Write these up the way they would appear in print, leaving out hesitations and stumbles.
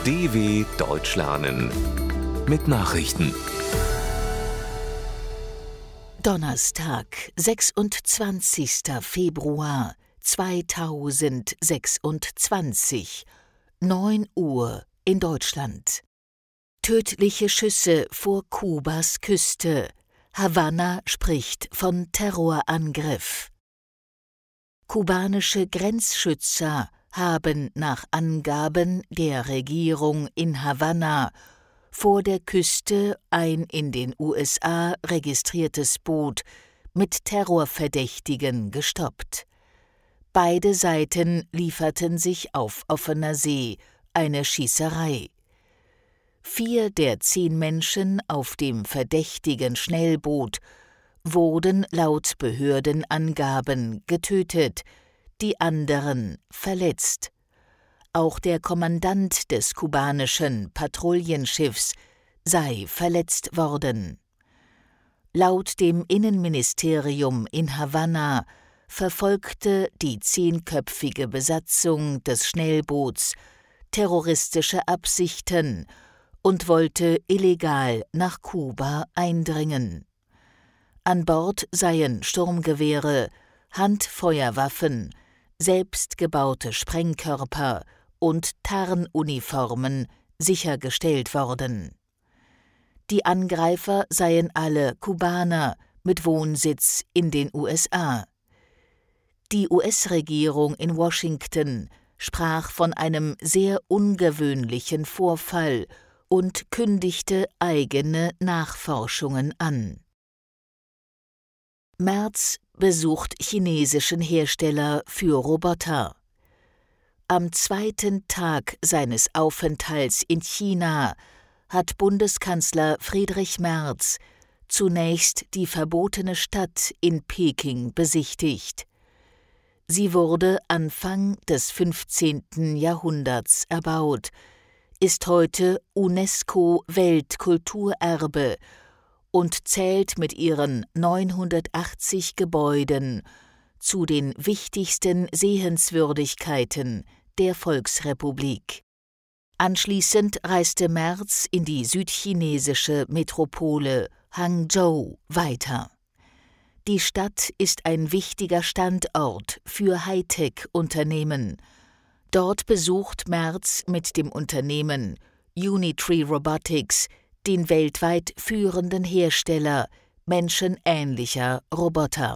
DW Deutsch lernen mit Nachrichten. Donnerstag, 26. Februar 2026, 9 Uhr in Deutschland. Tödliche Schüsse vor Kubas Küste. Havanna spricht von Terrorangriff. Kubanische Grenzschützer haben nach Angaben der Regierung in Havanna vor der Küste ein in den USA registriertes Boot mit Terrorverdächtigen gestoppt. Beide Seiten lieferten sich auf offener See eine Schießerei. 4 der 10 Menschen auf dem verdächtigen Schnellboot wurden laut Behördenangaben getötet, die anderen verletzt. Auch der Kommandant des kubanischen Patrouillenschiffs sei verletzt worden. Laut dem Innenministerium in Havanna verfolgte die 10-köpfige Besatzung des Schnellboots terroristische Absichten und wollte illegal nach Kuba eindringen. An Bord seien Sturmgewehre, Handfeuerwaffen, selbstgebaute Sprengkörper und Tarnuniformen sichergestellt worden. Die Angreifer seien alle Kubaner mit Wohnsitz in den USA. Die US-Regierung in Washington sprach von einem sehr ungewöhnlichen Vorfall und kündigte eigene Nachforschungen an. Merz besucht chinesischen Hersteller für Roboter. Am 2. Tag seines Aufenthalts in China hat Bundeskanzler Friedrich Merz zunächst die verbotene Stadt in Peking besichtigt. Sie wurde Anfang des 15. Jahrhunderts erbaut, ist heute UNESCO-Weltkulturerbe und zählt mit ihren 980 Gebäuden zu den wichtigsten Sehenswürdigkeiten der Volksrepublik. Anschließend reiste Merz in die südchinesische Metropole Hangzhou weiter. Die Stadt ist ein wichtiger Standort für Hightech-Unternehmen. Dort besucht Merz mit dem Unternehmen Unitree Robotics den weltweit führenden Hersteller menschenähnlicher Roboter.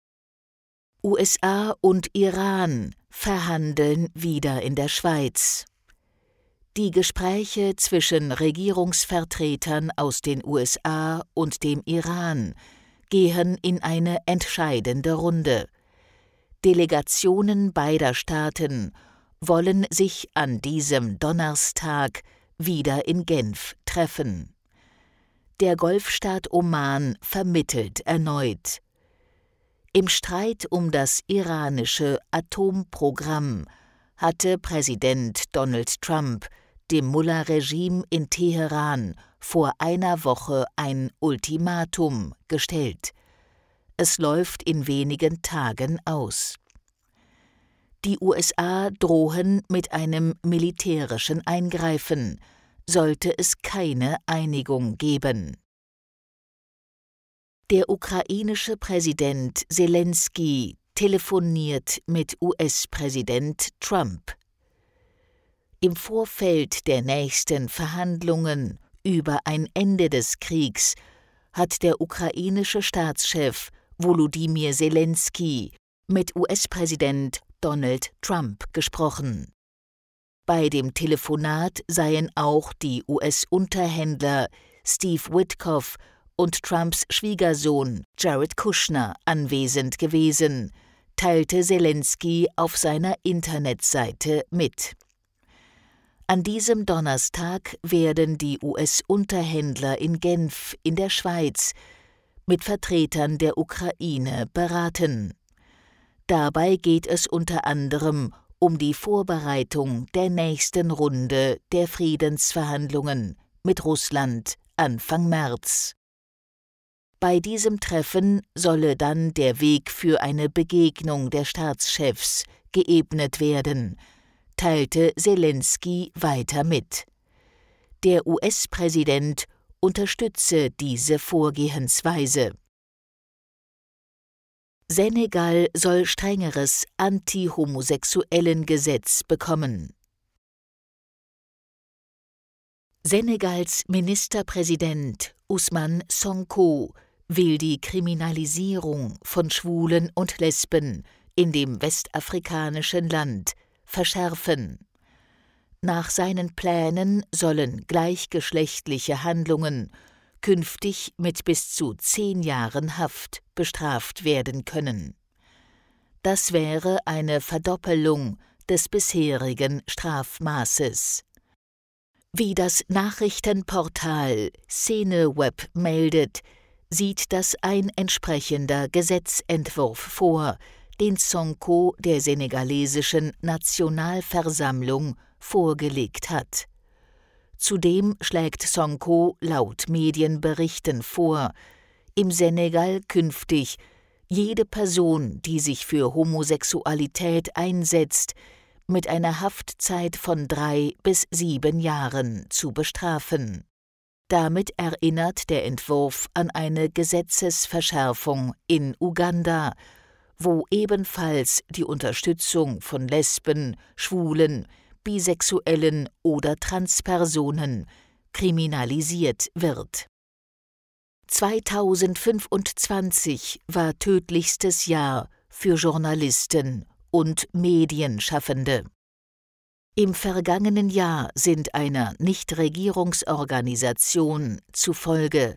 USA und Iran verhandeln wieder in der Schweiz. Die Gespräche zwischen Regierungsvertretern aus den USA und dem Iran gehen in eine entscheidende Runde. Delegationen beider Staaten wollen sich an diesem Donnerstag wieder in Genf treffen. Der Golfstaat Oman vermittelt erneut. Im Streit um das iranische Atomprogramm hatte Präsident Donald Trump dem Mullah-Regime in Teheran vor einer Woche ein Ultimatum gestellt. Es läuft in wenigen Tagen aus. Die USA drohen mit einem militärischen Eingreifen, sollte es keine Einigung geben. Der ukrainische Präsident Selenskyj telefoniert mit US-Präsident Trump. Im Vorfeld der nächsten Verhandlungen über ein Ende des Kriegs hat der ukrainische Staatschef Volodymyr Selenskyj mit US-Präsident Donald Trump gesprochen. Bei dem Telefonat seien auch die US-Unterhändler Steve Witkoff und Trumps Schwiegersohn Jared Kushner anwesend gewesen, teilte Selenskyj auf seiner Internetseite mit. An diesem Donnerstag werden die US-Unterhändler in Genf in der Schweiz mit Vertretern der Ukraine beraten. Dabei geht es unter anderem um die Vorbereitung der nächsten Runde der Friedensverhandlungen mit Russland Anfang März. Bei diesem Treffen solle dann der Weg für eine Begegnung der Staatschefs geebnet werden, teilte Selenskyj weiter mit. Der US-Präsident unterstütze diese Vorgehensweise. Senegal soll strengeres Anti-Homosexuellen-Gesetz bekommen. Senegals Ministerpräsident Ousmane Sonko will die Kriminalisierung von Schwulen und Lesben in dem westafrikanischen Land verschärfen. Nach seinen Plänen sollen gleichgeschlechtliche Handlungen künftig mit bis zu 10 Jahren Haft bestraft werden können. Das wäre eine Verdoppelung des bisherigen Strafmaßes. Wie das Nachrichtenportal Seneweb meldet, sieht das ein entsprechender Gesetzentwurf vor, den Sonko der senegalesischen Nationalversammlung vorgelegt hat. Zudem schlägt Sonko laut Medienberichten vor, im Senegal künftig jede Person, die sich für Homosexualität einsetzt, mit einer Haftzeit von 3 bis 7 Jahren zu bestrafen. Damit erinnert der Entwurf an eine Gesetzesverschärfung in Uganda, wo ebenfalls die Unterstützung von Lesben, Schwulen, Bisexuellen oder Transpersonen kriminalisiert wird. 2025 war tödlichstes Jahr für Journalisten und Medienschaffende. Im vergangenen Jahr sind einer Nichtregierungsorganisation zufolge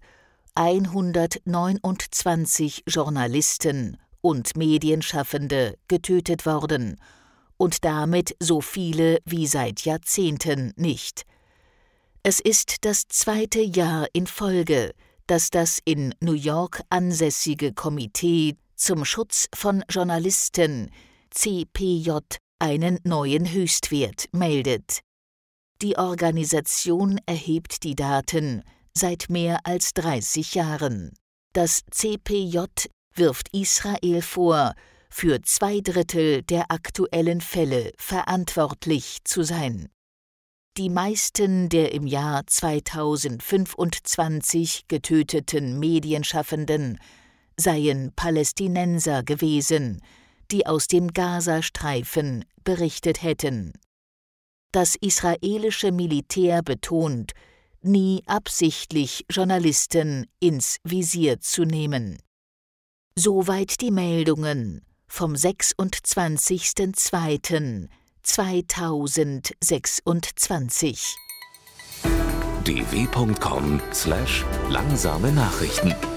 129 Journalisten und Medienschaffende getötet worden und damit so viele wie seit Jahrzehnten nicht. Es ist das 2. Jahr in Folge, dass das in New York ansässige Komitee zum Schutz von Journalisten, CPJ, einen neuen Höchstwert meldet. Die Organisation erhebt die Daten seit mehr als 30 Jahren. Das CPJ wirft Israel vor, für 2/3 der aktuellen Fälle verantwortlich zu sein. Die meisten der im Jahr 2025 getöteten Medienschaffenden seien Palästinenser gewesen, die aus dem Gazastreifen berichtet hätten. Das israelische Militär betont, nie absichtlich Journalisten ins Visier zu nehmen. Soweit die Meldungen vom 26.02.2026. dw.com/langsame Nachrichten